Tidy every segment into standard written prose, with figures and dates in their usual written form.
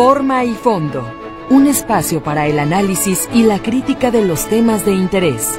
Forma y fondo, un espacio para el análisis y la crítica de los temas de interés.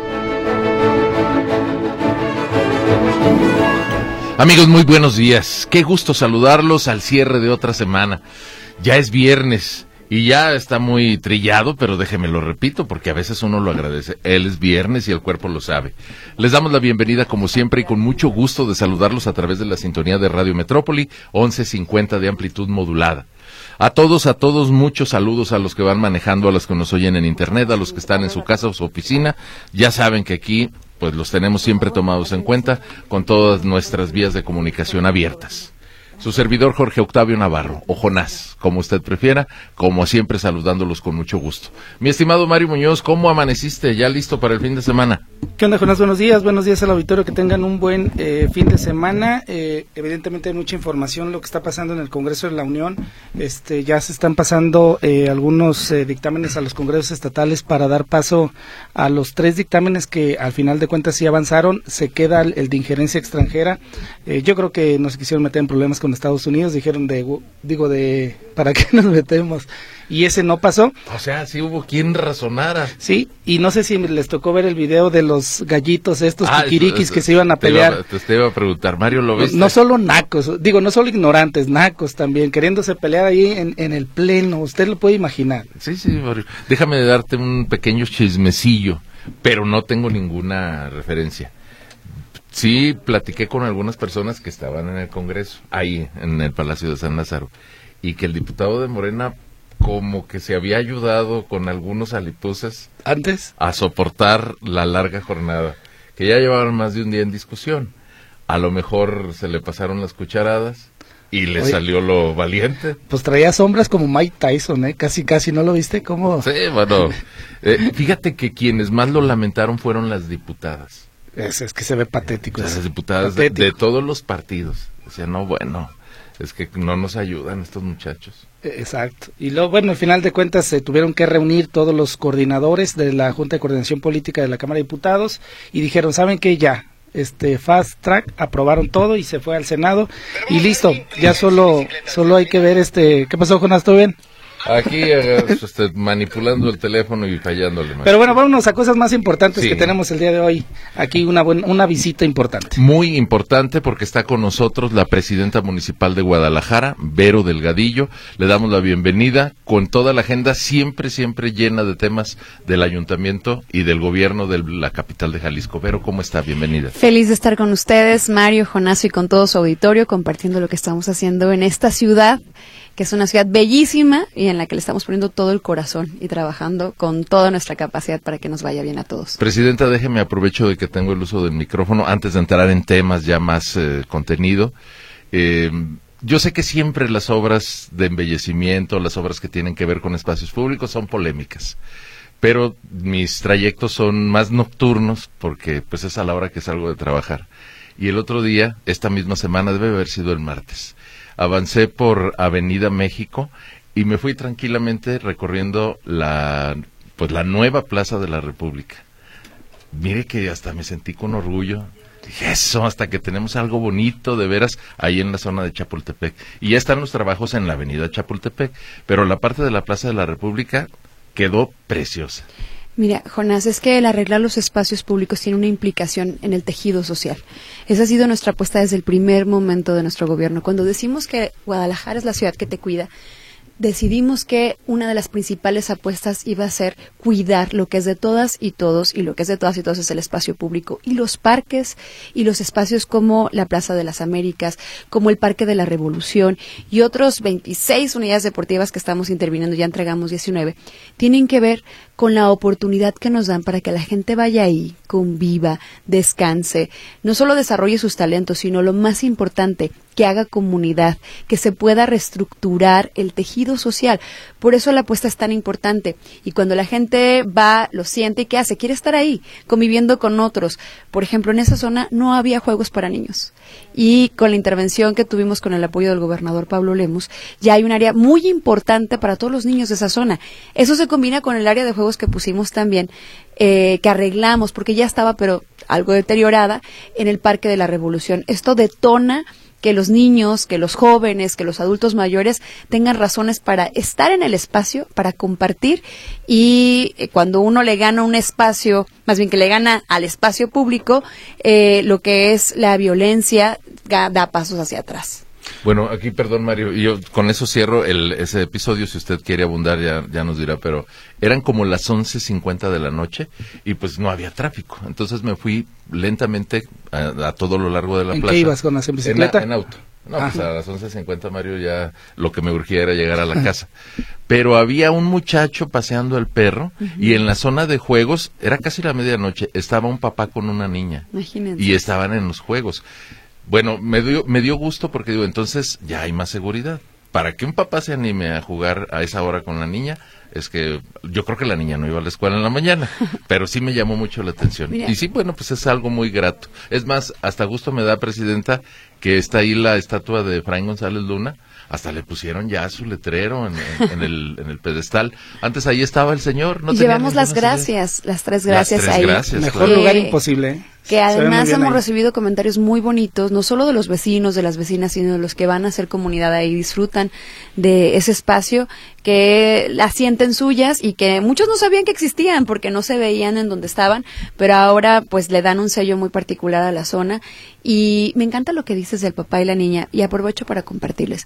Amigos, muy buenos días. Qué gusto saludarlos al cierre de otra semana. Ya es viernes y ya está muy trillado, pero déjeme lo repito porque a veces uno lo agradece. Él es viernes y el cuerpo lo sabe. Les damos la bienvenida como siempre y con mucho gusto de saludarlos a través de la sintonía de Radio Metrópoli, 1150 de amplitud modulada. A todos, muchos saludos a los que van manejando, a los que nos oyen en internet, a los que están en su casa o su oficina. Ya saben que aquí pues los tenemos siempre tomados en cuenta con todas nuestras vías de comunicación abiertas. Su servidor Jorge Octavio Navarro, o Jonás, como usted prefiera, como siempre saludándolos con mucho gusto. Mi estimado Mario Muñoz, ¿cómo amaneciste? ¿Ya listo para el fin de semana? ¿Qué onda, Jonás? Buenos días al auditorio, que tengan un buen fin de semana. Evidentemente hay mucha información lo que está pasando en el Congreso de la Unión. Ya se están pasando algunos dictámenes a los congresos estatales para dar paso a los 3 dictámenes que al final de cuentas sí avanzaron. Se queda el de injerencia extranjera. Yo creo que no se quisieron meter en problemas con Estados Unidos, dijeron ¿para qué nos metemos? Y ese no pasó. O sea, sí hubo quien razonara. Sí, y no sé si les tocó ver el video de los gallitos estos kikirikis que se iban a pelear. Te iba a preguntar, Mario, ¿lo viste? No solo nacos, no solo ignorantes, nacos también, queriéndose pelear ahí en el pleno, usted lo puede imaginar. Sí, Mario. Déjame darte un pequeño chismecillo, pero no tengo ninguna referencia. Sí, platiqué con algunas personas que estaban en el Congreso, ahí en el Palacio de San Lázaro, y que el diputado de Morena como que se había ayudado con algunos alipuzes antes a soportar la larga jornada, que ya llevaban más de un día en discusión. A lo mejor se le pasaron las cucharadas y le salió lo valiente. Pues traía sombras como Mike Tyson, casi, ¿no lo viste? ¿Cómo? Sí, bueno, fíjate que quienes más lo lamentaron fueron las diputadas. Es que se ve patético. O sea, las diputadas de todos los partidos. O sea, no, bueno, es que no nos ayudan estos muchachos. Exacto. Y luego, bueno, al final de cuentas se tuvieron que reunir todos los coordinadores de la Junta de Coordinación Política de la Cámara de Diputados y dijeron, ¿saben qué? Ya, fast track, aprobaron todo y se fue al Senado y listo. Ya solo hay que ver ¿qué pasó, Jonás? ¿Todo bien? Aquí manipulando el teléfono y fallándole más. Pero bueno, vámonos a cosas más importantes que tenemos el día de hoy. Aquí una visita importante. Muy importante porque está con nosotros la presidenta municipal de Guadalajara, Vero Delgadillo. Le damos la bienvenida con toda la agenda siempre llena de temas del ayuntamiento y del gobierno de la capital de Jalisco. Vero, ¿cómo está? Bienvenida. Feliz de estar con ustedes, Mario, Jonás y con todo su auditorio, compartiendo lo que estamos haciendo en esta ciudad, que es una ciudad bellísima y en la que le estamos poniendo todo el corazón y trabajando con toda nuestra capacidad para que nos vaya bien a todos. Presidenta, déjeme aprovecho de que tengo el uso del micrófono antes de entrar en temas ya más contenido. Yo sé que siempre las obras de embellecimiento, las obras que tienen que ver con espacios públicos son polémicas, pero mis trayectos son más nocturnos porque pues es a la hora que salgo de trabajar. Y el otro día, esta misma semana, debe haber sido el martes, avancé por Avenida México y me fui tranquilamente recorriendo la nueva Plaza de la República. Mire que hasta me sentí con orgullo. Dije, eso, hasta que tenemos algo bonito de veras ahí en la zona de Chapultepec. Y ya están los trabajos en la Avenida Chapultepec, pero la parte de la Plaza de la República quedó preciosa. Mira, Jonás, es que el arreglar los espacios públicos tiene una implicación en el tejido social. Esa ha sido nuestra apuesta desde el primer momento de nuestro gobierno. Cuando decimos que Guadalajara es la ciudad que te cuida, decidimos que una de las principales apuestas iba a ser cuidar lo que es de todas y todos, y lo que es de todas y todos es el espacio público, y los parques y los espacios como la Plaza de las Américas, como el Parque de la Revolución y otros 26 unidades deportivas que estamos interviniendo, ya entregamos 19, tienen que ver con la oportunidad que nos dan para que la gente vaya ahí, conviva, descanse, no solo desarrolle sus talentos, sino lo más importante, que haga comunidad, que se pueda reestructurar el tejido social. Por eso la apuesta es tan importante. Y cuando la gente va, lo siente, ¿qué hace? Quiere estar ahí, conviviendo con otros. Por ejemplo, en esa zona no había juegos para niños. Y con la intervención que tuvimos con el apoyo del gobernador Pablo Lemus, ya hay un área muy importante para todos los niños de esa zona. Eso se combina con el área de juegos que pusimos también, que arreglamos, porque ya estaba, pero algo deteriorada, en el Parque de la Revolución. Esto detona que los niños, que los jóvenes, que los adultos mayores tengan razones para estar en el espacio, para compartir, y cuando uno le gana un espacio, más bien que le gana al espacio público, lo que es la violencia da pasos hacia atrás. Bueno, aquí, perdón, Mario, y yo con eso cierro ese episodio. Si usted quiere abundar, ya nos dirá, pero eran como las 11:50 de la noche y pues no había tráfico. Entonces me fui lentamente a todo lo largo de la plaza. ¿En qué ibas, con las en bicicleta? En auto. No, pues a las 11:50, Mario, ya lo que me urgía era llegar a la casa. Pero había un muchacho paseando el perro, y en la zona de juegos, era casi la medianoche, estaba un papá con una niña. Imagínense. Y estaban en los juegos. Bueno, me dio gusto porque digo, entonces ya hay más seguridad. Para que un papá se anime a jugar a esa hora con la niña, es que yo creo que la niña no iba a la escuela en la mañana, pero sí me llamó mucho la atención. Mira. Y sí, bueno, pues es algo muy grato. Es más, hasta gusto me da, Presidenta, que está ahí la estatua de Efraín González Luna. Hasta le pusieron ya su letrero en el pedestal. Antes ahí estaba el señor. No y llevamos las gracias, las tres gracias ahí. Mejor lugar imposible, ¿eh? Que además hemos recibido comentarios muy bonitos, no solo de los vecinos, de las vecinas, sino de los que van a hacer comunidad ahí, disfrutan de ese espacio, que las sienten suyas y que muchos no sabían que existían porque no se veían en donde estaban, pero ahora pues le dan un sello muy particular a la zona. Y me encanta lo que dices del papá y la niña, y aprovecho para compartirles.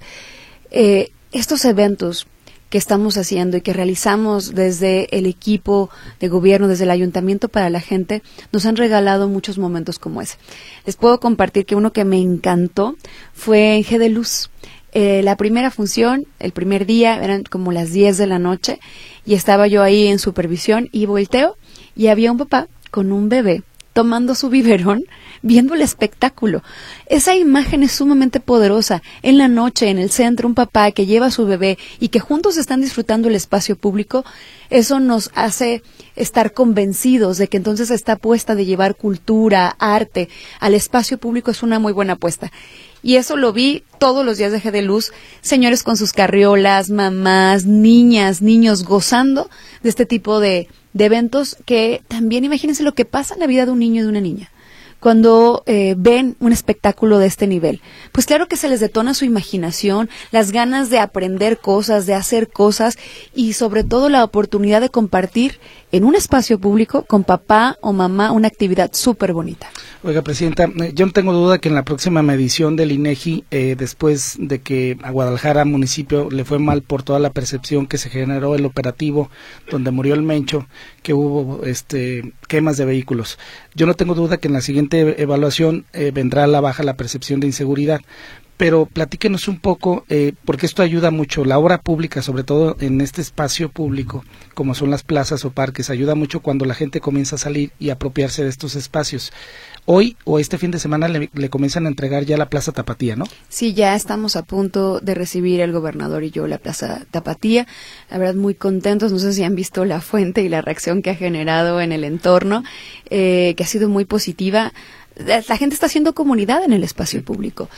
Estos eventos que estamos haciendo y que realizamos desde el equipo de gobierno, desde el ayuntamiento para la gente, nos han regalado muchos momentos como ese. Les puedo compartir que uno que me encantó fue en G de Luz. La primera función, el primer día, eran como las 10 de la noche, y estaba yo ahí en supervisión y volteo y había un papá con un bebé tomando su biberón, viendo el espectáculo. Esa imagen es sumamente poderosa. En la noche, en el centro, un papá que lleva a su bebé y que juntos están disfrutando el espacio público, eso nos hace estar convencidos de que entonces esta apuesta de llevar cultura, arte al espacio público es una muy buena apuesta. Y eso lo vi todos los días de G de Luz, señores con sus carriolas, mamás, niñas, niños gozando de este tipo de eventos que también, imagínense lo que pasa en la vida de un niño y de una niña cuando ven un espectáculo de este nivel. Pues claro que se les detona su imaginación, las ganas de aprender cosas, de hacer cosas, y sobre todo la oportunidad de compartir en un espacio público con papá o mamá una actividad súper bonita. Oiga, Presidenta, yo no tengo duda que en la próxima medición del INEGI, después de que a Guadalajara municipio le fue mal por toda la percepción que se generó el operativo donde murió el Mencho, que hubo quemas de vehículos, yo no tengo duda que en la siguiente evaluación vendrá a la baja la percepción de inseguridad. Pero platíquenos un poco, porque esto ayuda mucho, la obra pública, sobre todo en este espacio público, como son las plazas o parques, ayuda mucho cuando la gente comienza a salir y apropiarse de estos espacios. Hoy o este fin de semana le comienzan a entregar ya la Plaza Tapatía, ¿no? Sí, ya estamos a punto de recibir el gobernador y yo la Plaza Tapatía. La verdad, muy contentos. No sé si han visto la fuente y la reacción que ha generado en el entorno, que ha sido muy positiva. La gente está haciendo comunidad en el espacio público.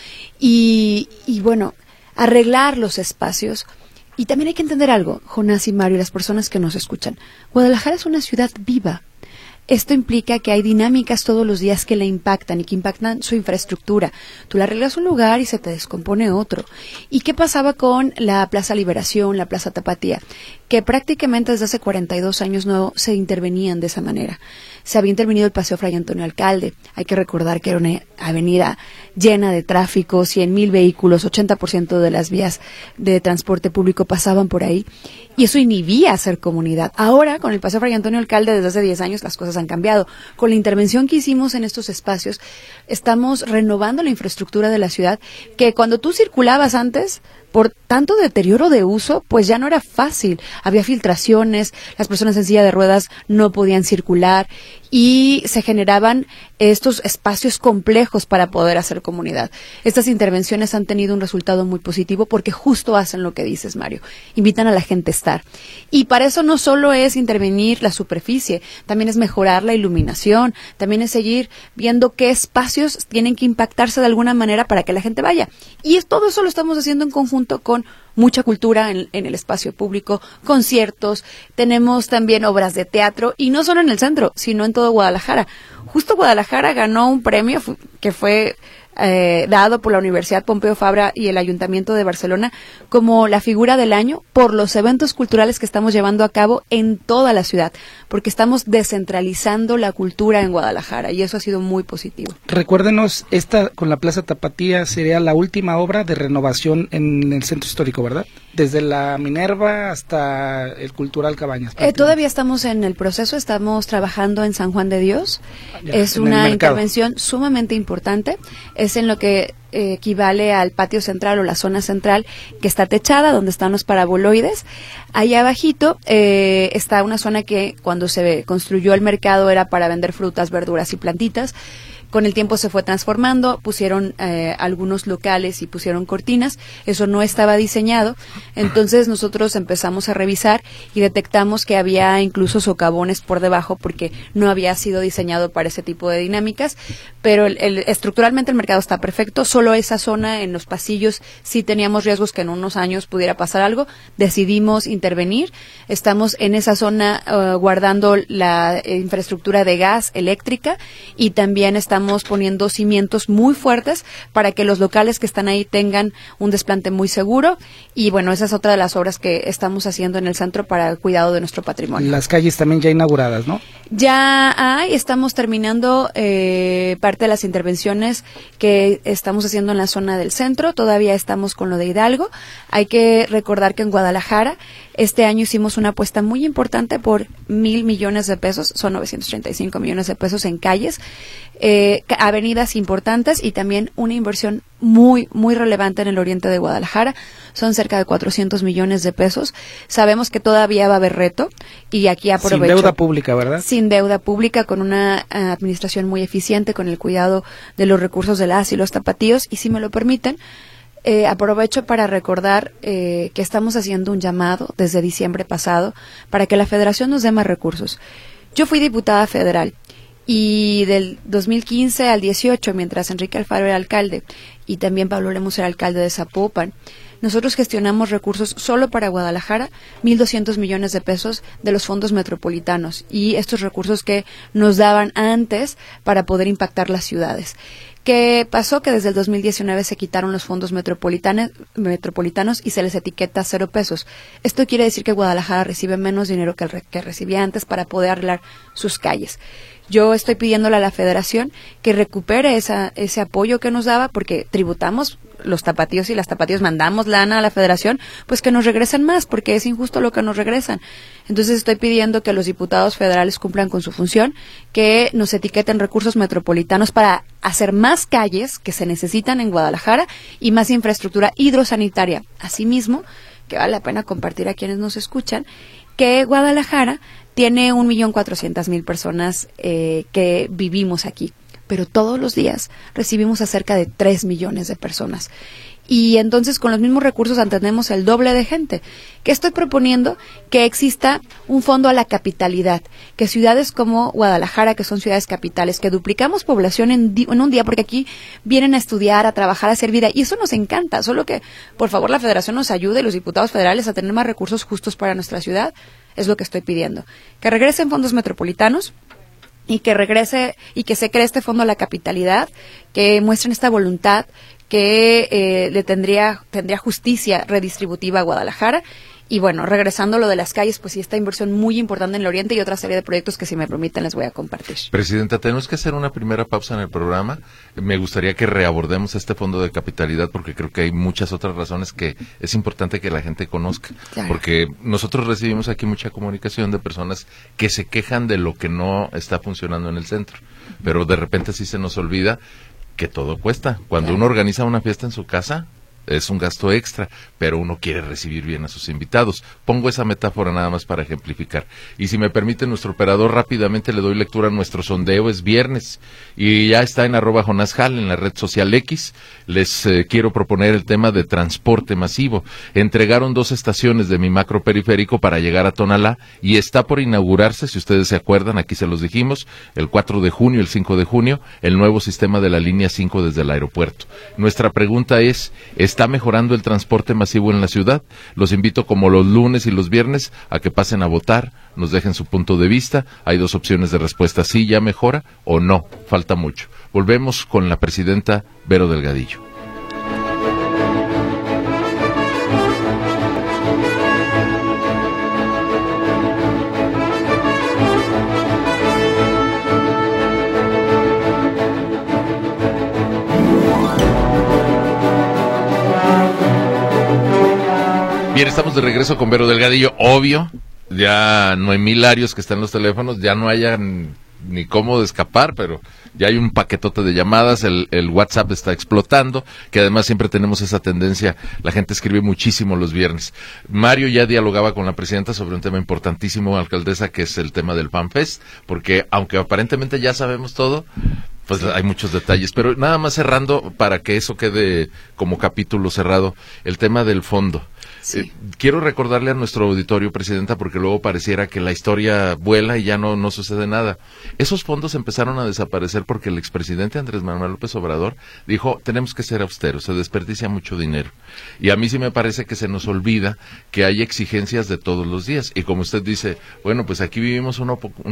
Y bueno, arreglar los espacios. Y también hay que entender algo, Jonás y Mario, y las personas que nos escuchan. Guadalajara es una ciudad viva. Esto implica que hay dinámicas todos los días que la impactan y que impactan su infraestructura. Tú le arreglas un lugar y se te descompone otro. ¿Y qué pasaba con la Plaza Liberación, la Plaza Tapatía? Que prácticamente desde hace 42 años no se intervenían de esa manera. Se había intervenido el Paseo Fray Antonio Alcalde. Hay que recordar que era una avenida llena de tráfico, 100,000 vehículos, 80% de las vías de transporte público pasaban por ahí. Y eso inhibía hacer comunidad. Ahora, con el Paseo Fray Antonio Alcalde, desde hace 10 años, las cosas han cambiado. Con la intervención que hicimos en estos espacios, estamos renovando la infraestructura de la ciudad, que cuando tú circulabas antes, por tanto deterioro de uso, pues ya no era fácil. Había filtraciones, las personas en silla de ruedas no podían circular y se generaban estos espacios complejos para poder hacer comunidad. Estas intervenciones han tenido un resultado muy positivo porque justo hacen lo que dices, Mario. Invitan a la gente a estar. Y para eso no solo es intervenir la superficie, también es mejorar la iluminación, también es seguir viendo qué espacios tienen que impactarse de alguna manera para que la gente vaya. Y todo eso lo estamos haciendo en conjunto con mucha cultura en el espacio público, conciertos, tenemos también obras de teatro, y no solo en el centro, sino en todo Guadalajara. Justo Guadalajara ganó un premio que fue dado por la Universidad Pompeu Fabra y el Ayuntamiento de Barcelona como la figura del año por los eventos culturales que estamos llevando a cabo en toda la ciudad, porque estamos descentralizando la cultura en Guadalajara y eso ha sido muy positivo. Recuérdenos, esta con la Plaza Tapatía sería la última obra de renovación en el centro histórico, ¿verdad? Desde la Minerva hasta el Cultural Cabañas. Todavía estamos en el proceso, estamos trabajando en San Juan de Dios. Ya, es una intervención sumamente importante, es en lo que equivale al patio central o la zona central que está techada, donde están los paraboloides. Ahí abajito está una zona que cuando se construyó el mercado era para vender frutas, verduras y plantitas. Con el tiempo se fue transformando, pusieron algunos locales y pusieron cortinas, eso no estaba diseñado, entonces nosotros empezamos a revisar y detectamos que había incluso socavones por debajo porque no había sido diseñado para ese tipo de dinámicas, pero estructuralmente el mercado está perfecto, solo esa zona en los pasillos sí teníamos riesgos que en unos años pudiera pasar algo, decidimos intervenir, estamos en esa zona guardando la infraestructura de gas eléctrica y también estamos poniendo cimientos muy fuertes para que los locales que están ahí tengan un desplante muy seguro y bueno, esa es otra de las obras que estamos haciendo en el centro para el cuidado de nuestro patrimonio. Las calles también ya inauguradas, ¿no? Ya estamos terminando parte de las intervenciones que estamos haciendo en la zona del centro, todavía estamos con lo de Hidalgo. Hay que recordar que en Guadalajara este año hicimos una apuesta muy importante por 1,000 millones de pesos, son 935 millones de pesos en calles, avenidas importantes y también una inversión muy relevante en el oriente de Guadalajara, son cerca de 400 millones de pesos. Sabemos que todavía va a haber reto y aquí aprovecho. Sin deuda pública, ¿verdad? Sin deuda pública, con una administración muy eficiente, con el cuidado de los recursos de las y los tapatíos y si me lo permiten, aprovecho para recordar que estamos haciendo un llamado desde diciembre pasado para que la Federación nos dé más recursos. Yo fui diputada federal y del 2015 al 18, mientras Enrique Alfaro era alcalde y también Pablo Lemus era alcalde de Zapopan, nosotros gestionamos recursos solo para Guadalajara, 1,200 millones de pesos de los fondos metropolitanos y estos recursos que nos daban antes para poder impactar las ciudades. ¿Qué pasó? Que desde el 2019 se quitaron los fondos metropolitanos y se les etiqueta 0 pesos. Esto quiere decir que Guadalajara recibe menos dinero que recibía antes para poder arreglar sus calles. Yo estoy pidiéndole a la Federación que recupere ese apoyo que nos daba, porque tributamos los tapatíos y las tapatíos, mandamos lana a la Federación, pues que nos regresen más, porque es injusto lo que nos regresan. Entonces estoy pidiendo que los diputados federales cumplan con su función, que nos etiqueten recursos metropolitanos para hacer más calles que se necesitan en Guadalajara y más infraestructura hidrosanitaria. Asimismo, que vale la pena compartir a quienes nos escuchan, que Guadalajara tiene 1,400,000 personas que vivimos aquí, pero todos los días recibimos a cerca de 3 millones de personas. Y entonces con los mismos recursos atendemos el doble de gente. ¿Qué estoy proponiendo? Que exista un fondo a la capitalidad, que ciudades como Guadalajara, que son ciudades capitales, que duplicamos población en un día, porque aquí vienen a estudiar, a trabajar, a hacer vida, y eso nos encanta, solo que por favor la Federación nos ayude, los diputados federales, a tener más recursos justos para nuestra ciudad, es lo que estoy pidiendo. Que regresen fondos metropolitanos, y que regrese y que se cree este fondo a la capitalidad, que muestren esta voluntad, que le tendría justicia redistributiva a Guadalajara. Y bueno, regresando a lo de las calles, pues sí, esta inversión muy importante en el oriente y otra serie de proyectos que, si me permiten, les voy a compartir. Presidenta, tenemos que hacer una primera pausa en el programa. Me gustaría que reabordemos este fondo de capitalidad, porque creo que hay muchas otras razones que es importante que la gente conozca. Claro. Porque nosotros recibimos aquí mucha comunicación de personas que se quejan de lo que no está funcionando en el centro, pero de repente sí se nos olvida que todo cuesta. Cuando claro, uno organiza una fiesta en su casa, es un gasto extra, pero uno quiere recibir bien a sus invitados. Pongo esa metáfora nada más para ejemplificar. Y si me permite nuestro operador, rápidamente le doy lectura a nuestro sondeo. Es viernes y ya está en @JonásHall en la red social X. Les quiero proponer el tema de transporte masivo. Entregaron 2 estaciones de mi macro periférico para llegar a Tonalá y está por inaugurarse, si ustedes se acuerdan, aquí se los dijimos, el 4 de junio, el 5 de junio, el nuevo sistema de la línea 5 desde el aeropuerto. Nuestra pregunta es, ¿está mejorando el transporte masivo en la ciudad? Los invito, como los lunes y los viernes, a que pasen a votar, nos dejen su punto de vista. Hay 2 opciones de respuesta: sí, ya mejora, o no, falta mucho. Volvemos con la presidenta Vero Delgadillo. Bien, estamos de regreso con Vero Delgadillo. Obvio, ya no hay milarios que están en los teléfonos, ya no hayan ni cómo de escapar, pero ya hay un paquetote de llamadas, el WhatsApp está explotando, que además siempre tenemos esa tendencia, la gente escribe muchísimo los viernes. Mario ya dialogaba con la presidenta sobre un tema importantísimo, alcaldesa, que es el tema del FanFest, porque aunque aparentemente ya sabemos todo, pues hay muchos detalles, pero nada más cerrando, para que eso quede como capítulo cerrado, el tema del fondo. Sí. Quiero recordarle a nuestro auditorio, presidenta, porque luego pareciera que la historia vuela y ya no sucede nada. Esos fondos empezaron a desaparecer porque el expresidente Andrés Manuel López Obrador dijo, tenemos que ser austeros, se desperdicia mucho dinero. Y a mí sí me parece que se nos olvida que hay exigencias de todos los días. Y como usted dice, bueno, pues aquí vivimos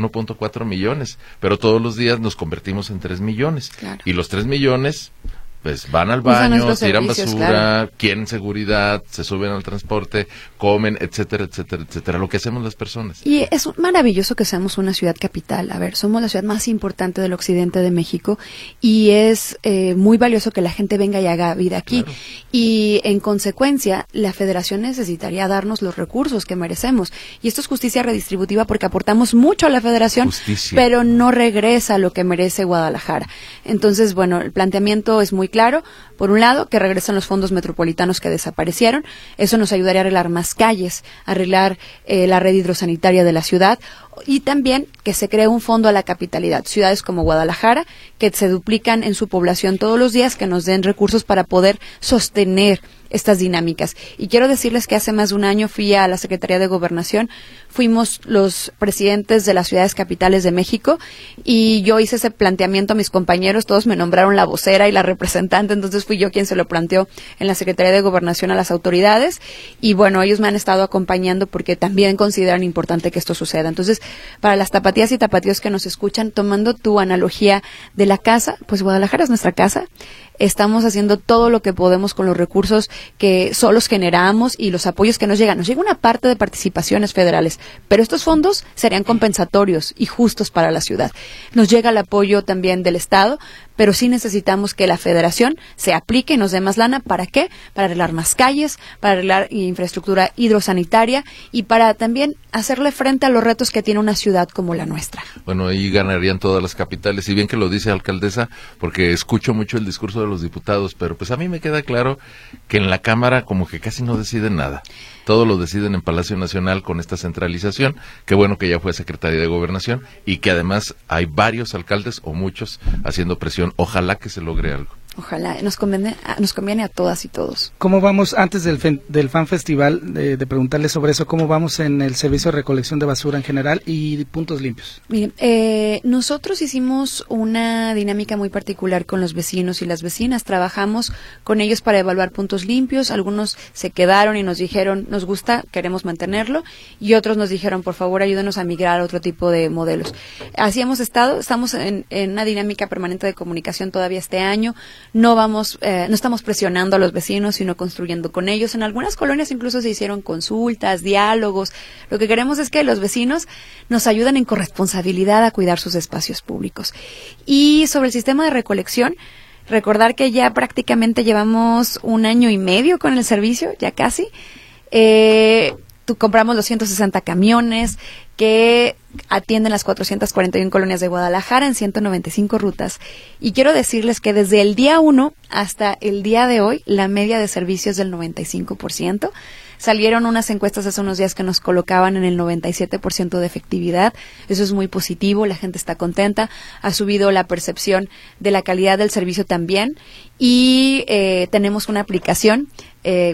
1.4 millones, pero todos los días nos convertimos en 3 millones. Claro. Y los 3 millones... pues van al baño, tiran basura, claro, quieren seguridad, se suben al transporte, comen, etcétera, etcétera, etcétera, lo que hacemos las personas. Y es maravilloso que seamos una ciudad capital. A ver, somos la ciudad más importante del occidente de México y es muy valioso que la gente venga y haga vida aquí. Claro. Y en consecuencia, la Federación necesitaría darnos los recursos que merecemos. Y esto es justicia redistributiva porque aportamos mucho a la Federación, pero no regresa lo que merece Guadalajara. Entonces, bueno, el planteamiento es muy claro. Por un lado, que regresen los fondos metropolitanos que desaparecieron. Eso nos ayudaría a arreglar más calles, a arreglar la red hidrosanitaria de la ciudad, y también que se cree un fondo a la capitalidad. Ciudades como Guadalajara, que se duplican en su población todos los días, que nos den recursos para poder sostener estas dinámicas. Y quiero decirles que hace más de un año fui a la Secretaría de Gobernación, fuimos los presidentes de las ciudades capitales de México y yo hice ese planteamiento a mis compañeros, todos me nombraron la vocera y la representante, entonces fui yo quien se lo planteó en la Secretaría de Gobernación a las autoridades y bueno, ellos me han estado acompañando porque también consideran importante que esto suceda. Entonces, para las tapatías y tapatíos que nos escuchan, tomando tu analogía de la casa, pues Guadalajara es nuestra casa. Estamos haciendo todo lo que podemos con los recursos que solos generamos y los apoyos que nos llegan. Nos llega una parte de participaciones federales, pero estos fondos serían compensatorios y justos para la ciudad. Nos llega el apoyo también del Estado, pero sí necesitamos que la Federación se aplique y nos dé más lana. ¿Para qué? Para arreglar más calles, para arreglar infraestructura hidrosanitaria y para también hacerle frente a los retos que tiene una ciudad como la nuestra. Bueno, ahí ganarían todas las capitales, y bien que lo dice alcaldesa, porque escucho mucho el discurso de los diputados, pero pues a mí me queda claro que en la Cámara como que casi no deciden nada. Todo lo deciden en Palacio Nacional con esta centralización. Qué bueno que ya fue Secretaría de Gobernación y que además hay varios alcaldes o muchos haciendo presión. Ojalá que se logre algo. Ojalá, nos conviene a todas y todos. ¿Cómo vamos, antes del Fan Festival, de preguntarle sobre eso, cómo vamos en el servicio de recolección de basura en general y puntos limpios? Miren, nosotros hicimos una dinámica muy particular con los vecinos y las vecinas. Trabajamos con ellos para evaluar puntos limpios. Algunos se quedaron y nos dijeron, nos gusta, queremos mantenerlo. Y otros nos dijeron, por favor, ayúdenos a migrar a otro tipo de modelos. Así hemos estado, estamos en una dinámica permanente de comunicación todavía este año. No estamos presionando a los vecinos, sino construyendo con ellos. En algunas colonias incluso se hicieron consultas, diálogos. Lo que queremos es que los vecinos nos ayuden en corresponsabilidad a cuidar sus espacios públicos. Y sobre el sistema de recolección, recordar que ya prácticamente llevamos 1 año y medio con el servicio, ya casi. Compramos los 160 camiones que atienden las 441 colonias de Guadalajara en 195 rutas. Y quiero decirles que desde el día 1 hasta el día de hoy, la media de servicio es del 95%. Salieron unas encuestas hace unos días que nos colocaban en el 97% de efectividad. Eso es muy positivo, la gente está contenta. Ha subido la percepción de la calidad del servicio también. Y tenemos una aplicación,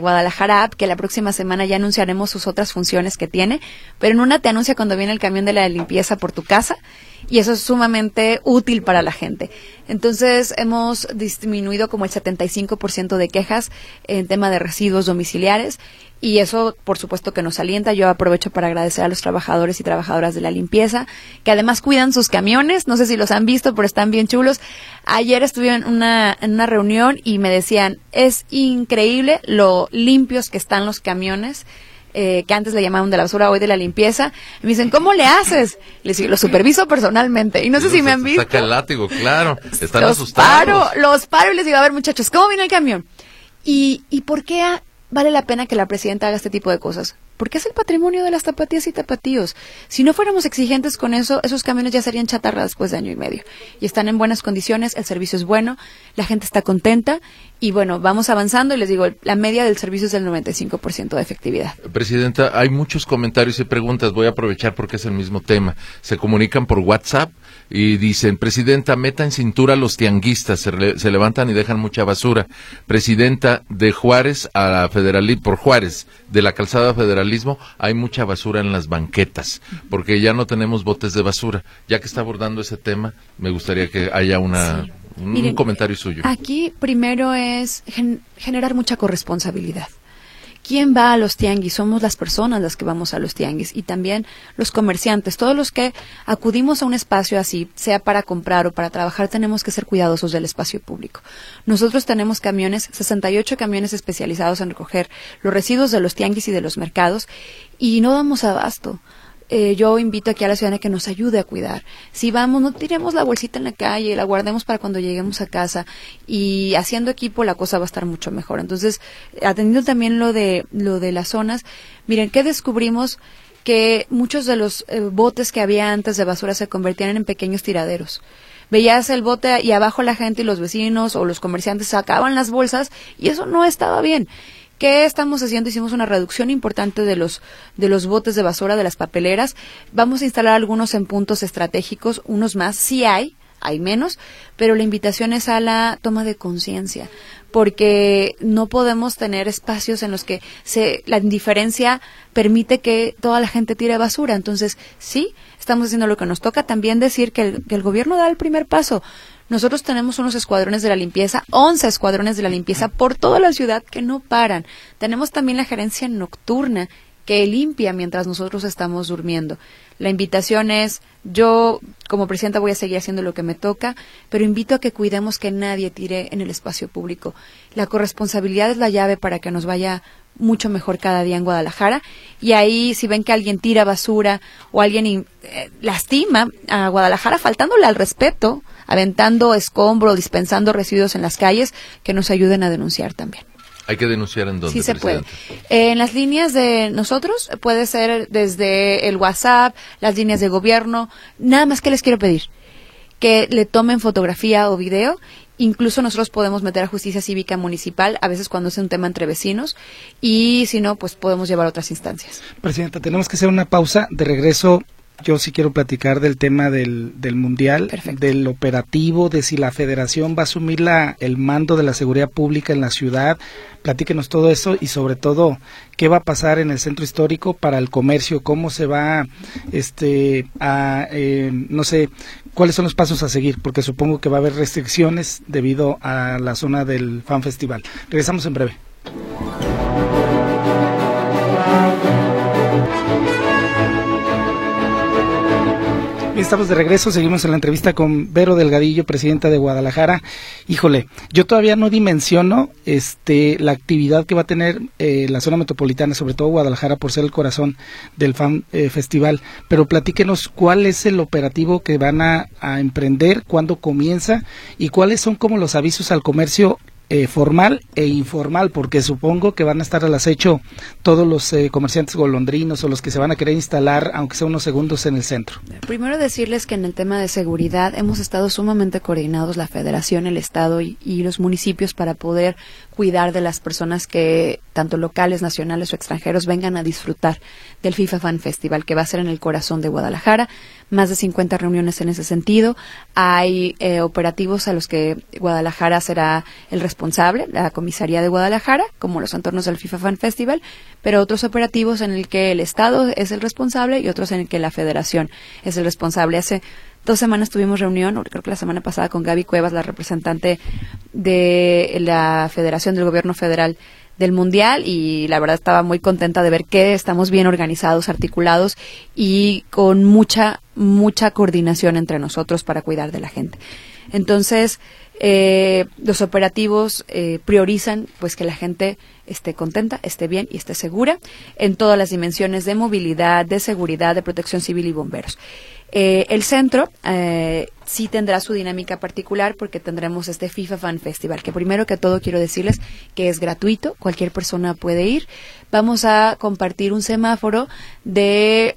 Guadalajara App, que la próxima semana ya anunciaremos sus otras funciones que tiene. Pero en una te anuncia cuando viene el camión de la limpieza por tu casa, y eso es sumamente útil para la gente. Entonces, hemos disminuido como el 75% de quejas en tema de residuos domiciliares, y eso, por supuesto, que nos alienta. Yo aprovecho para agradecer a los trabajadores y trabajadoras de la limpieza, que además cuidan sus camiones. No sé si los han visto, pero están bien chulos. Ayer estuve en una reunión y me decían, es increíble lo limpios que están los camiones, que antes le llamaban de la basura, hoy de la limpieza. Y me dicen, ¿cómo le haces? Les digo, lo superviso personalmente. Y no sé si me han visto. Saca el látigo, claro. Están asustados. Los paro y les digo, a ver, muchachos, ¿cómo viene el camión? ¿Y por qué vale la pena que la presidenta haga este tipo de cosas? Porque es el patrimonio de las tapatías y tapatíos. Si no fuéramos exigentes con eso, esos camiones ya serían chatarra después de año y medio. Y están en buenas condiciones, el servicio es bueno, la gente está contenta, y bueno, vamos avanzando, y les digo, la media del servicio es del 95% de efectividad. Presidenta, hay muchos comentarios y preguntas, voy a aprovechar porque es el mismo tema. Se comunican por WhatsApp y dicen, Presidenta, meta en cintura a los tianguistas, se levantan y dejan mucha basura. Presidenta, de Juárez a la por Juárez, de la calzada Federalismo, hay mucha basura en las banquetas, porque ya no tenemos botes de basura. Ya que está abordando ese tema, me gustaría que haya un comentario suyo. Aquí primero es generar mucha corresponsabilidad. ¿Quién va a los tianguis? Somos las personas las que vamos a los tianguis, y también los comerciantes, todos los que acudimos a un espacio así, sea para comprar o para trabajar, tenemos que ser cuidadosos del espacio público. Nosotros tenemos 68 camiones especializados en recoger los residuos de los tianguis y de los mercados, y no damos abasto. Yo invito aquí a la ciudadanía que nos ayude a cuidar. Si vamos, no tiremos la bolsita en la calle, la guardemos para cuando lleguemos a casa, y haciendo equipo la cosa va a estar mucho mejor. Entonces, atendiendo también lo de las zonas, miren, ¿qué descubrimos? Que muchos de los botes que había antes de basura se convertían en pequeños tiraderos. Veías el bote y abajo la gente y los vecinos o los comerciantes sacaban las bolsas, y eso no estaba bien. ¿Qué estamos haciendo? Hicimos una reducción importante de los botes de basura, de las papeleras. Vamos a instalar algunos en puntos estratégicos, unos más, sí hay menos, pero la invitación es a la toma de conciencia, porque no podemos tener espacios en los que la indiferencia permite que toda la gente tire basura. Entonces, sí, estamos haciendo lo que nos toca. También decir que el gobierno da el primer paso. Nosotros tenemos unos escuadrones de la limpieza, 11 escuadrones de la limpieza por toda la ciudad que no paran. Tenemos también la gerencia nocturna que limpia mientras nosotros estamos durmiendo. La invitación es, yo como presidenta voy a seguir haciendo lo que me toca, pero invito a que cuidemos que nadie tire en el espacio público. La corresponsabilidad es la llave para que nos vaya mucho mejor cada día en Guadalajara, y ahí si ven que alguien tira basura o alguien lastima a Guadalajara faltándole al respeto, aventando escombro, dispensando residuos en las calles, que nos ayuden a denunciar también. ¿Hay que denunciar en dónde? Sí se puede. En las líneas de nosotros, puede ser desde el WhatsApp, las líneas de gobierno. Nada más que les quiero pedir, que le tomen fotografía o video. Incluso nosotros podemos meter a Justicia Cívica Municipal, a veces cuando es un tema entre vecinos, y si no, pues podemos llevar a otras instancias. Presidenta, tenemos que hacer una pausa. De regreso, yo sí quiero platicar del tema del Mundial. Perfecto. Del operativo, de si la Federación va a asumir el mando de la seguridad pública en la ciudad. Platíquenos todo eso, y sobre todo, qué va a pasar en el centro histórico para el comercio, cómo se va no sé, cuáles son los pasos a seguir, porque supongo que va a haber restricciones debido a la zona del Fan Festival. Regresamos en breve. Estamos de regreso, seguimos en la entrevista con Vero Delgadillo, presidenta de Guadalajara. Híjole, yo todavía no dimensiono la actividad que va a tener la zona metropolitana, sobre todo Guadalajara, por ser el corazón del Fan Festival, pero platíquenos cuál es el operativo que van a emprender, cuándo comienza, y cuáles son como los avisos al comercio formal e informal, porque supongo que van a estar al acecho todos los comerciantes golondrinos o los que se van a querer instalar, aunque sea unos segundos, en el centro. Primero decirles que en el tema de seguridad hemos estado sumamente coordinados, la Federación, el Estado y los municipios, para poder cuidar de las personas que, tanto locales, nacionales o extranjeros, vengan a disfrutar del FIFA Fan Festival, que va a ser en el corazón de Guadalajara. Más de 50 reuniones en ese sentido. Hay operativos a los que Guadalajara será el responsable, la comisaría de Guadalajara, como los entornos del FIFA Fan Festival, pero otros operativos en el que el Estado es el responsable y otros en el que la Federación es el responsable. Hace 2 semanas tuvimos reunión, creo que la semana pasada, con Gaby Cuevas, la representante de la Federación del Gobierno Federal del Mundial, y la verdad estaba muy contenta de ver que estamos bien organizados, articulados y con mucha coordinación entre nosotros para cuidar de la gente. Entonces, los operativos priorizan pues que la gente esté contenta, esté bien y esté segura en todas las dimensiones de movilidad, de seguridad, de protección civil y bomberos. El centro sí tendrá su dinámica particular porque tendremos este FIFA Fan Festival, que primero que todo quiero decirles que es gratuito, cualquier persona puede ir. Vamos a compartir un semáforo de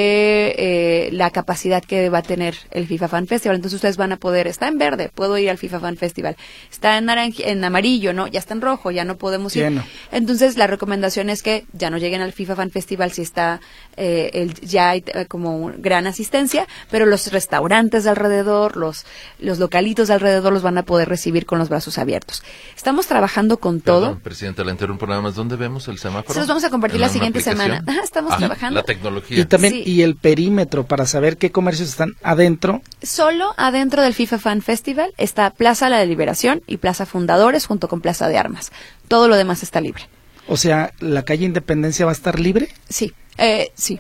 la capacidad que va a tener el FIFA Fan Festival. Entonces ustedes van a poder, está en verde, puedo ir al FIFA Fan Festival. Está en amarillo, no, ya está en rojo, ya no podemos ir. Lleno. Entonces la recomendación es que ya no lleguen al FIFA Fan Festival si está ya hay como gran asistencia, pero los restaurantes de alrededor, los localitos de alrededor los van a poder recibir con los brazos abiertos. Estamos trabajando con todo. Presidenta, la interrumpo nada más. ¿Dónde vemos el semáforo? Se los vamos a compartir la siguiente semana. Estamos trabajando. La tecnología. Y también, sí. Y el perímetro para saber qué comercios están adentro. Solo adentro del FIFA Fan Festival está Plaza La Liberación y Plaza Fundadores junto con Plaza de Armas. Todo lo demás está libre. O sea, ¿la calle Independencia va a estar libre? Sí, sí.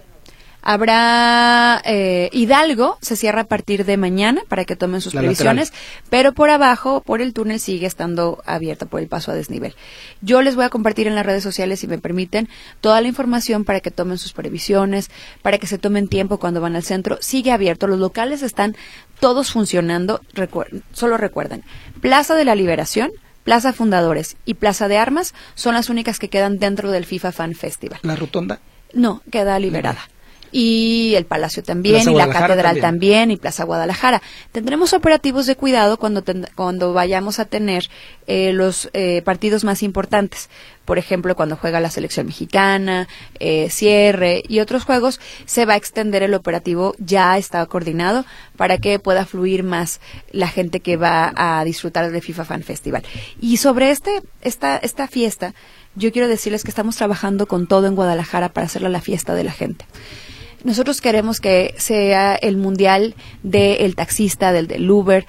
Habrá Hidalgo, se cierra a partir de mañana para que tomen sus previsiones, pero por abajo, por el túnel, sigue estando abierta por el paso a desnivel. Yo les voy a compartir en las redes sociales, si me permiten, toda la información para que tomen sus previsiones, para que se tomen tiempo cuando van al centro. Sigue abierto, los locales están todos funcionando. Solo recuerden, Plaza de la Liberación, Plaza Fundadores y Plaza de Armas son las únicas que quedan dentro del FIFA Fan Festival. ¿La rotonda? No, queda liberada. Y el Palacio también, y la Catedral también, y Plaza Guadalajara. Tendremos operativos de cuidado cuando vayamos a tener los partidos más importantes. Por ejemplo, cuando juega la selección mexicana, cierre y otros juegos, se va a extender el operativo, ya está coordinado para que pueda fluir más la gente que va a disfrutar del FIFA Fan Festival. Y sobre esta fiesta, yo quiero decirles que estamos trabajando con todo en Guadalajara para hacerla la fiesta de la gente. Nosotros queremos que sea el mundial del taxista, del Uber,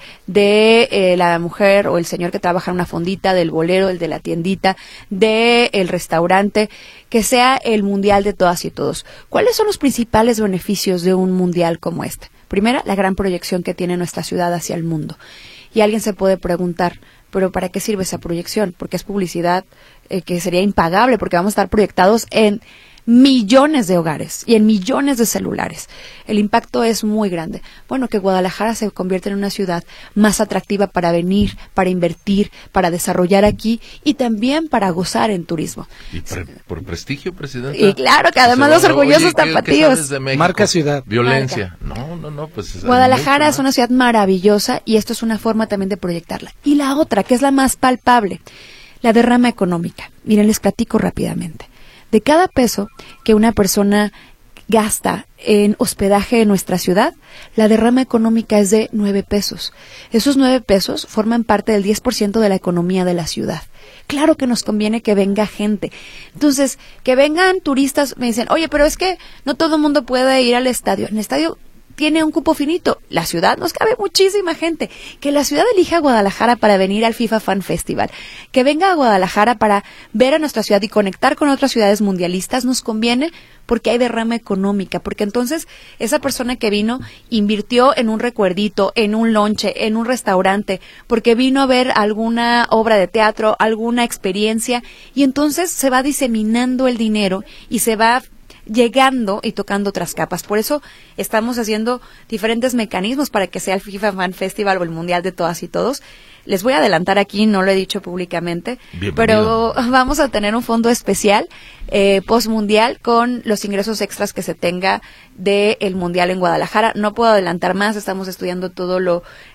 de la mujer o el señor que trabaja en una fondita, del bolero, el de la tiendita, del restaurante, que sea el mundial de todas y todos. ¿Cuáles son los principales beneficios de un mundial como este? Primera, la gran proyección que tiene nuestra ciudad hacia el mundo. Y alguien se puede preguntar, ¿pero para qué sirve esa proyección? Porque es publicidad que sería impagable, porque vamos a estar proyectados en millones de hogares y en millones de celulares. El impacto es muy grande. Bueno, que Guadalajara se convierta en una ciudad más atractiva para venir, para invertir, para desarrollar aquí y también para gozar en turismo. Y por prestigio, Presidenta. Y claro que además los orgullosos tapatíos. Marca ciudad. Violencia. No, pues. Guadalajara es una ciudad maravillosa y esto es una forma también de proyectarla. Y la otra, que es la más palpable, la derrama económica. Miren, les platico rápidamente. De cada peso que una persona gasta en hospedaje en nuestra ciudad, la derrama económica es de 9 pesos. Esos 9 pesos forman parte del 10% de la economía de la ciudad. Claro que nos conviene que venga gente. Entonces, que vengan turistas, me dicen, oye, pero es que no todo el mundo puede ir al estadio. En el estadio tiene un cupo finito. La ciudad nos cabe muchísima gente. Que la ciudad elija a Guadalajara para venir al FIFA Fan Festival. Que venga a Guadalajara para ver a nuestra ciudad y conectar con otras ciudades mundialistas nos conviene porque hay derrama económica. Porque entonces esa persona que vino invirtió en un recuerdito, en un lonche, en un restaurante, porque vino a ver alguna obra de teatro, alguna experiencia y entonces se va diseminando el dinero y se va llegando y tocando otras capas. Por eso estamos haciendo diferentes mecanismos para que sea el FIFA Fan Festival o el Mundial de todas y todos. Les voy a adelantar aquí, no lo he dicho públicamente, pero vamos a tener un fondo especial postmundial con los ingresos extras que se tenga del Mundial en Guadalajara. No puedo adelantar más, estamos estudiando todo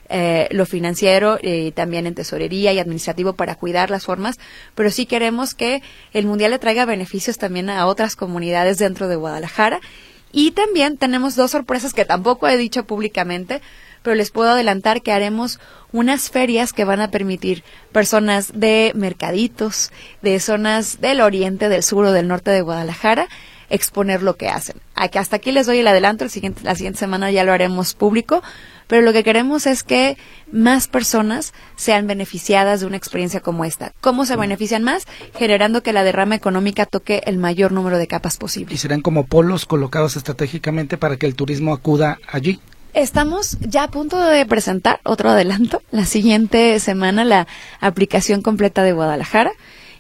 lo financiero y también en tesorería y administrativo para cuidar las formas, pero sí queremos que el Mundial le traiga beneficios también a otras comunidades dentro de Guadalajara. Y también tenemos 2 sorpresas que tampoco he dicho públicamente, pero les puedo adelantar que haremos unas ferias que van a permitir personas de mercaditos, de zonas del oriente, del sur o del norte de Guadalajara, exponer lo que hacen. Hasta aquí les doy el adelanto, la siguiente semana ya lo haremos público, pero lo que queremos es que más personas sean beneficiadas de una experiencia como esta. ¿Cómo se benefician más? Generando que la derrama económica toque el mayor número de capas posible. ¿Y serán como polos colocados estratégicamente para que el turismo acuda allí? Estamos ya a punto de presentar otro adelanto, la siguiente semana, la aplicación completa de Guadalajara.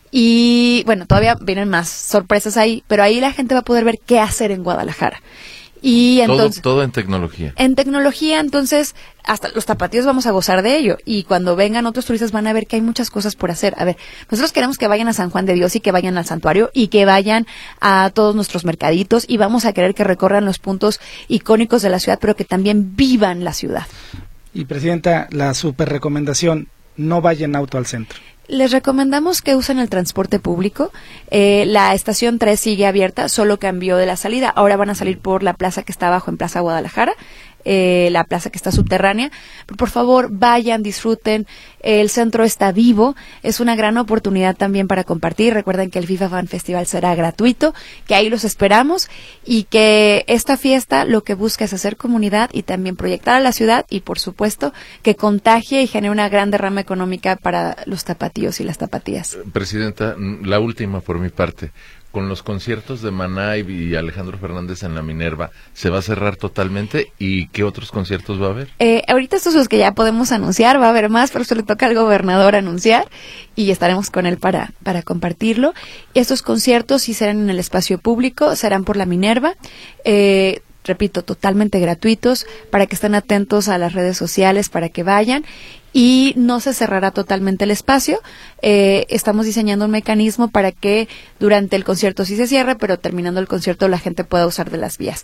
Y bueno, todavía vienen más sorpresas ahí, pero ahí la gente va a poder ver qué hacer en Guadalajara. Y entonces, todo en tecnología. En tecnología, entonces, hasta los tapatíos vamos a gozar de ello. Y cuando vengan otros turistas van a ver que hay muchas cosas por hacer. A ver, nosotros queremos que vayan a San Juan de Dios y que vayan al santuario y que vayan a todos nuestros mercaditos y vamos a querer que recorran los puntos icónicos de la ciudad, pero que también vivan la ciudad. Y Presidenta, la super recomendación, no vayan auto al centro. Les recomendamos que usen el transporte público. La estación 3 sigue abierta, solo cambió de la salida. Ahora van a salir por la plaza que está abajo en Plaza Guadalajara, la plaza que está subterránea. Pero por favor, vayan, disfruten. El centro está vivo. Es una gran oportunidad también para compartir. Recuerden que el FIFA Fan Festival será gratuito, que ahí los esperamos y que esta fiesta lo que busca es hacer comunidad y también proyectar a la ciudad y, por supuesto, que contagie y genere una gran derrama económica para los tapatíos y las tapatías. Presidenta, la última por mi parte. Con los conciertos de Maná y Alejandro Fernández en la Minerva, ¿se va a cerrar totalmente? ¿Y qué otros conciertos va a haber? Ahorita estos son los que ya podemos anunciar, va a haber más, pero eso le toca al gobernador anunciar y estaremos con él para compartirlo. Estos conciertos sí serán en el espacio público, serán por la Minerva, repito, totalmente gratuitos, para que estén atentos a las redes sociales, para que vayan. Y no se cerrará totalmente el espacio. Estamos diseñando un mecanismo para que durante el concierto sí se cierre, pero terminando el concierto la gente pueda usar de las vías.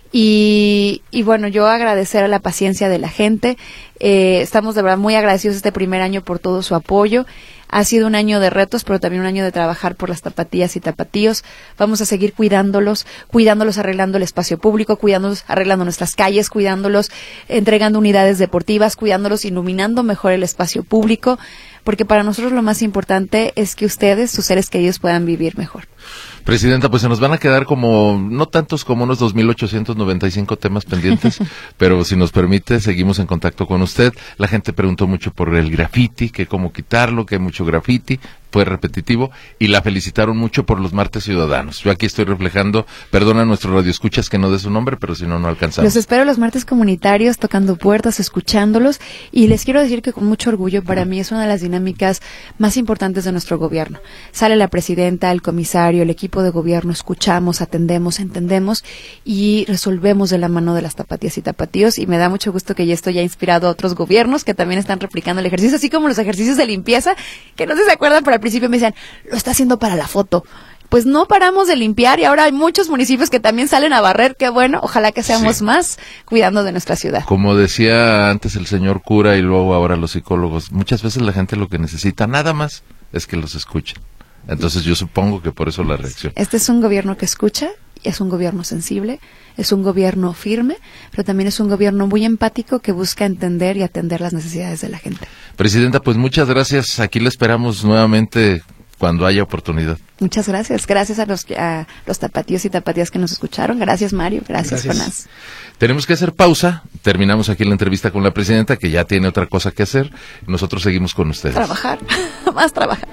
Y bueno, yo agradecer a la paciencia de la gente. Estamos de verdad muy agradecidos este primer año por todo su apoyo. Ha sido un año de retos, pero también un año de trabajar por las tapatías y tapatíos. Vamos a seguir cuidándolos, arreglando el espacio público, cuidándolos, arreglando nuestras calles, cuidándolos, entregando unidades deportivas, cuidándolos, iluminando mejor el espacio público, porque para nosotros lo más importante es que ustedes, sus seres queridos, puedan vivir mejor. Presidenta, pues se nos van a quedar como, no tantos como unos 2,895 temas pendientes, pero si nos permite, seguimos en contacto con usted. La gente preguntó mucho por el graffiti, que cómo quitarlo, que hay mucho graffiti, fue repetitivo, y la felicitaron mucho por los martes ciudadanos. Yo aquí estoy reflejando, perdona a nuestros radioescuchas que no dé su nombre, pero si no, no alcanzamos. Los espero los martes comunitarios, tocando puertas, escuchándolos, y les quiero decir que con mucho orgullo, para mí es una de las dinámicas más importantes de nuestro gobierno. Sale la presidenta, el comisario, el equipo de gobierno, escuchamos, atendemos, entendemos y resolvemos de la mano de las tapatías y tapatíos, y me da mucho gusto que ya esto ya ha inspirado a otros gobiernos que también están replicando el ejercicio, así como los ejercicios de limpieza, que no sé si se acuerdan, pero al principio me decían, lo está haciendo para la foto. Pues no paramos de limpiar y ahora hay muchos municipios que también salen a barrer, qué bueno, ojalá que seamos más cuidando de nuestra ciudad. Como decía antes el señor cura y luego ahora los psicólogos, muchas veces la gente lo que necesita nada más es que los escuchen. Entonces yo supongo que por eso la reacción. Este es un gobierno que escucha, es un gobierno sensible, es un gobierno firme, pero también es un gobierno muy empático que busca entender y atender las necesidades de la gente. Presidenta, pues muchas gracias. Aquí la esperamos nuevamente cuando haya oportunidad. Muchas gracias. Gracias a los tapatíos y tapatías que nos escucharon. Gracias, Mario. Gracias. Jonás. Tenemos que hacer pausa. Terminamos aquí la entrevista con la presidenta, que ya tiene otra cosa que hacer. Nosotros seguimos con ustedes. Trabajar. Más trabajar.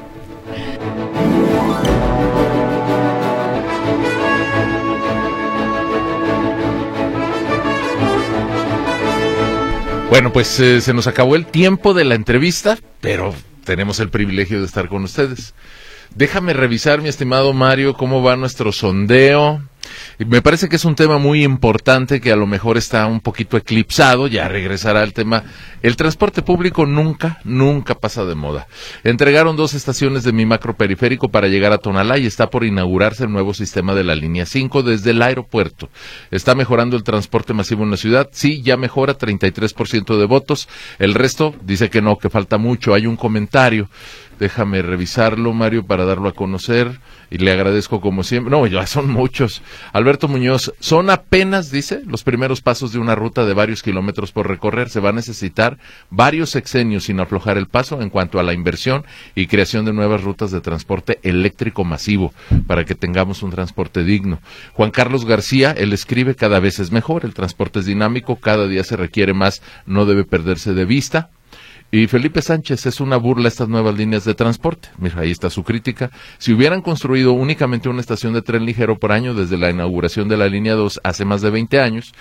Bueno, pues se nos acabó el tiempo de la entrevista, pero tenemos el privilegio de estar con ustedes. Déjame revisar, mi estimado Mario, cómo va nuestro sondeo. Y me parece que es un tema muy importante que a lo mejor está un poquito eclipsado, ya regresará el tema. El transporte público nunca pasa de moda. Entregaron 2 estaciones de mi macro periférico para llegar a Tonalá y está por inaugurarse el nuevo sistema de la línea 5 desde el aeropuerto. ¿Está mejorando el transporte masivo en la ciudad? Sí, ya mejora, 33% de votos. El resto dice que no, que falta mucho. Hay un comentario. Déjame revisarlo, Mario, para darlo a conocer, y le agradezco como siempre. No, ya son muchos. Alberto Muñoz, son apenas, dice, los primeros pasos de una ruta de varios kilómetros por recorrer. Se va a necesitar varios sexenios sin aflojar el paso en cuanto a la inversión y creación de nuevas rutas de transporte eléctrico masivo para que tengamos un transporte digno. Juan Carlos García, él escribe, cada vez es mejor, el transporte es dinámico, cada día se requiere más, no debe perderse de vista. Y Felipe Sánchez, es una burla estas nuevas líneas de transporte. Mira, ahí está su crítica. Si hubieran construido únicamente una estación de tren ligero por año desde la inauguración de la línea 2 hace más de 20 años,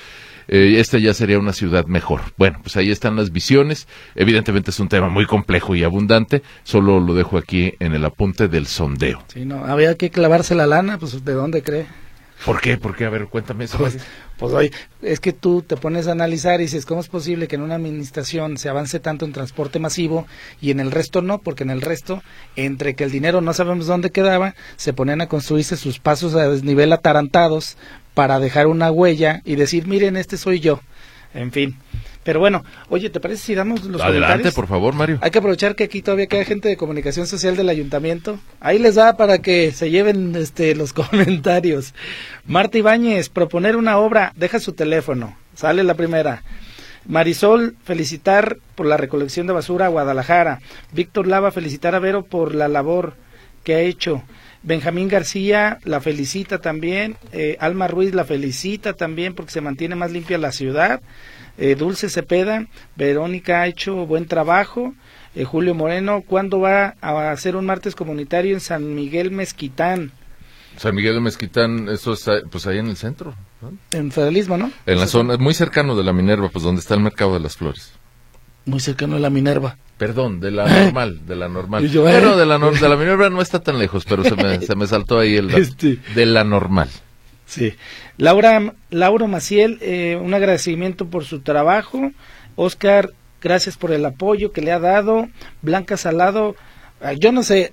ya sería una ciudad mejor. Bueno, pues ahí están las visiones. Evidentemente es un tema muy complejo y abundante. Solo lo dejo aquí en el apunte del sondeo. Sí, no, había que clavarse la lana, pues ¿de dónde cree? ¿Por qué? ¿Por qué? A ver, cuéntame eso. Pues oye, es que tú te pones a analizar y dices, ¿cómo es posible que en una administración se avance tanto en transporte masivo y en el resto no? Porque en el resto, entre que el dinero no sabemos dónde quedaba, se ponían a construirse sus pasos a desnivel atarantados para dejar una huella y decir, miren, este soy yo. En fin. Pero bueno, oye, ¿te parece si damos los Adelante, comentarios? por favor, Mario. Hay que aprovechar que aquí todavía queda gente de comunicación social del ayuntamiento. Ahí les da para que se lleven los comentarios. Marta Ibáñez, proponer una obra, deja su teléfono. Sale la primera. Marisol, felicitar por la recolección de basura a Guadalajara. Víctor Lava, felicitar a Vero por la labor que ha hecho. Benjamín García la felicita también. Alma Ruiz la felicita también porque se mantiene más limpia la ciudad. Dulce Cepeda, Verónica ha hecho buen trabajo. Julio Moreno, ¿cuándo va a hacer un martes comunitario en San Miguel Mezquitán? San Miguel de Mezquitán, eso está pues ahí en el centro, ¿no? En Federalismo, ¿no? En la zona, muy cercano de la Minerva, pues donde está el mercado de las flores. Muy cercano de la Minerva. Perdón, de la normal, de la normal. Y yo, Bueno, de la Minerva no está tan lejos, pero se me saltó ahí el de la normal. Sí. Lauro Maciel, un agradecimiento por su trabajo. Oscar, gracias por el apoyo que le ha dado. Blanca Salado, yo no sé,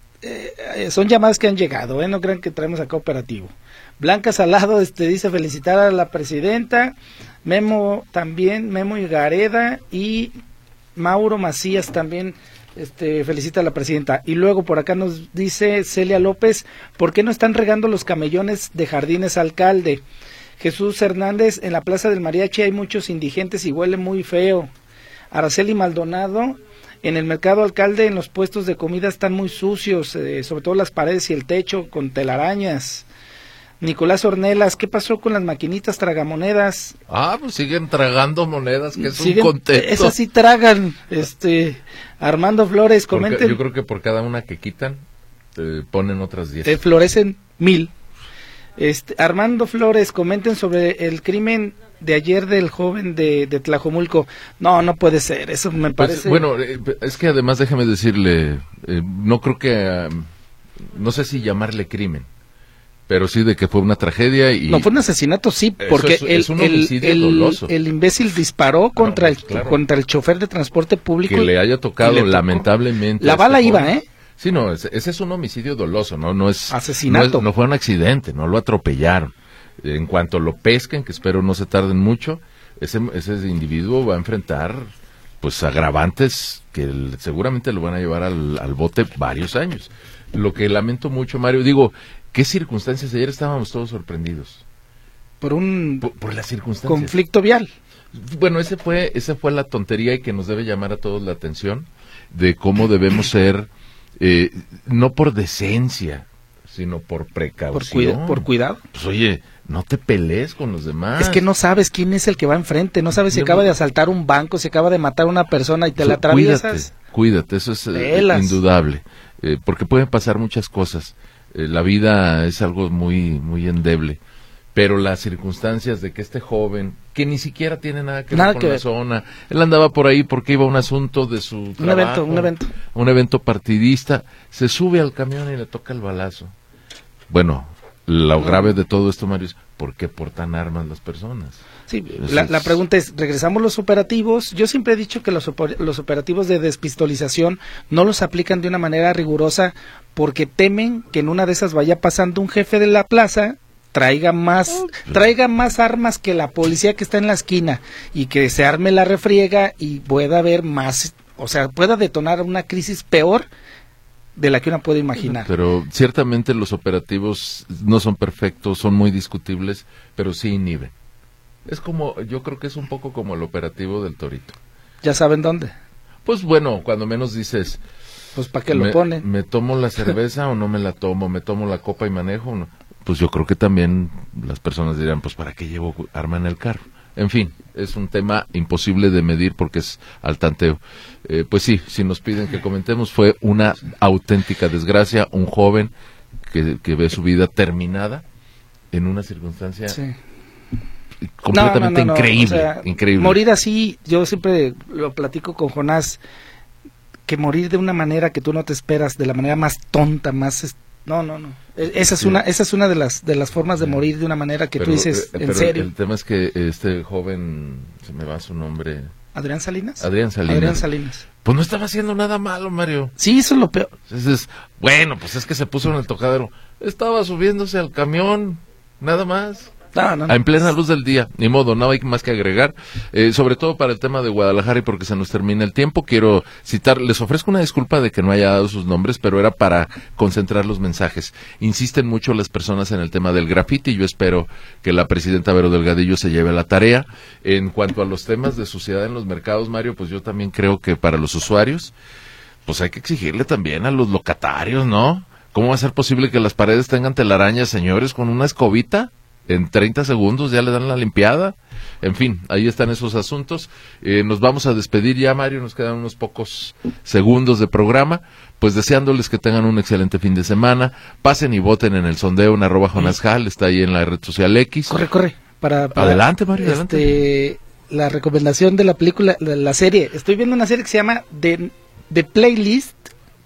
son llamadas que han llegado, no crean que traemos acá operativo. Blanca Salado dice felicitar a la presidenta. Memo también, Memo Igareda y Mauro Macías también felicita a la presidenta. Y luego por acá nos dice Celia López, ¿por qué no están regando los camellones de Jardines Alcalde? Jesús Hernández, en la Plaza del Mariachi hay muchos indigentes y huele muy feo. Araceli Maldonado, en el Mercado Alcalde, en los puestos de comida están muy sucios, sobre todo las paredes y el techo con telarañas. Nicolás Ornelas, ¿qué pasó con las maquinitas tragamonedas? Pues siguen tragando monedas, que es un contento. Esas sí tragan. Armando Flores, comenten. Yo creo que por cada una que quitan, ponen otras 10. Florecen 1000. Armando Flores, comenten sobre el crimen de ayer del joven de Tlajomulco. No puede ser, eso me parece. Bueno, es que además déjeme decirle, no creo que, no sé si llamarle crimen, pero sí de que fue una tragedia y... No, fue un asesinato, sí, porque es un homicidio doloso. El imbécil disparó contra el chofer de transporte público. Que le haya tocado, lamentablemente. La bala iba, Sí, no, ese es un homicidio doloso, no es... Asesinato. No fue un accidente, no lo atropellaron. En cuanto lo pesquen, que espero no se tarden mucho, ese individuo va a enfrentar pues agravantes que seguramente lo van a llevar al bote varios años. Lo que lamento mucho, Mario, digo, ¿qué circunstancias? Ayer estábamos todos sorprendidos. Por las circunstancias. Conflicto vial. Bueno, esa fue la tontería y que nos debe llamar a todos la atención de cómo debemos ser, no por decencia, sino por precaución. Por cuidado. Pues oye, no te pelees con los demás. Es que no sabes quién es el que va enfrente, no sabes si acaba de asaltar un banco, si acaba de matar a una persona y te la atraviesas. Cuídate, eso es indudable, porque pueden pasar muchas cosas. La vida es algo muy, muy endeble, pero las circunstancias de que este joven, que ni siquiera tiene nada que ver con la zona, él andaba por ahí porque iba a un asunto de su trabajo, un evento partidista, se sube al camión y le toca el balazo. Bueno, Lo grave de todo esto, Mario, es ¿por qué portan armas las personas? Sí, la pregunta es, ¿regresamos los operativos? Yo siempre he dicho que los operativos de despistolización no los aplican de una manera rigurosa porque temen que en una de esas vaya pasando un jefe de la plaza, traiga más armas que la policía que está en la esquina y que se arme la refriega y pueda haber más, o sea, pueda detonar una crisis peor de la que uno puede imaginar. Pero ciertamente los operativos no son perfectos, son muy discutibles, pero sí inhiben. Es como, yo creo que es un poco como el operativo del Torito. ¿Ya saben dónde? Pues bueno, cuando menos dices... Pues ¿para qué lo ponen? ¿Me tomo la cerveza o no me la tomo? ¿Me tomo la copa y manejo o no? Pues yo creo que también las personas dirán, pues ¿para qué llevo arma en el carro? En fin, es un tema imposible de medir porque es al tanteo. Pues sí, si nos piden que comentemos, fue una auténtica desgracia, un joven que ve su vida terminada en una circunstancia completamente increíble, o sea, increíble. Morir así, yo siempre lo platico con Jonás, que morir de una manera que tú no te esperas, de la manera más tonta, más... No. Esa es una de las formas de morir de una manera que tú dices, ¿en serio? El tema es que este joven, se me va su nombre. ¿Adrián Salinas? Adrián Salinas. Pues no estaba haciendo nada malo, Mario. Sí, eso es lo peor. Entonces, bueno, pues es que se puso en el tocadero. Estaba subiéndose al camión, nada más. No. En plena luz del día, ni modo, no hay más que agregar, sobre todo para el tema de Guadalajara y porque se nos termina el tiempo, quiero citar, les ofrezco una disculpa de que no haya dado sus nombres, pero era para concentrar los mensajes. Insisten mucho las personas en el tema del graffiti y yo espero que la presidenta Vero Delgadillo se lleve la tarea. En cuanto a los temas de suciedad en los mercados, Mario, pues yo también creo que para los usuarios, pues hay que exigirle también a los locatarios, ¿no? ¿Cómo va a ser posible que las paredes tengan telarañas, señores, con una escobita? En 30 segundos ya le dan la limpiada. En fin, ahí están esos asuntos. Nos vamos a despedir ya, Mario, nos quedan unos pocos segundos de programa, pues deseándoles que tengan un excelente fin de semana. Pasen y voten en el sondeo en @JonasHal, está ahí en la red social X. Corre. Adelante, Mario, adelante. La recomendación de la película, de la serie. Estoy viendo una serie que se llama The Playlist.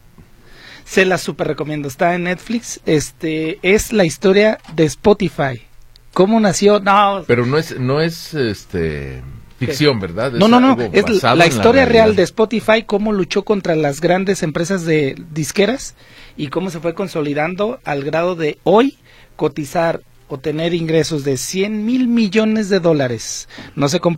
Se la super recomiendo, está en Netflix. Es la historia de Spotify. ¿Cómo nació? No. Pero no es ficción, ¿verdad? No. Es la historia real de Spotify, cómo luchó contra las grandes empresas de disqueras y cómo se fue consolidando al grado de hoy cotizar o tener ingresos de $100,000 millones. No se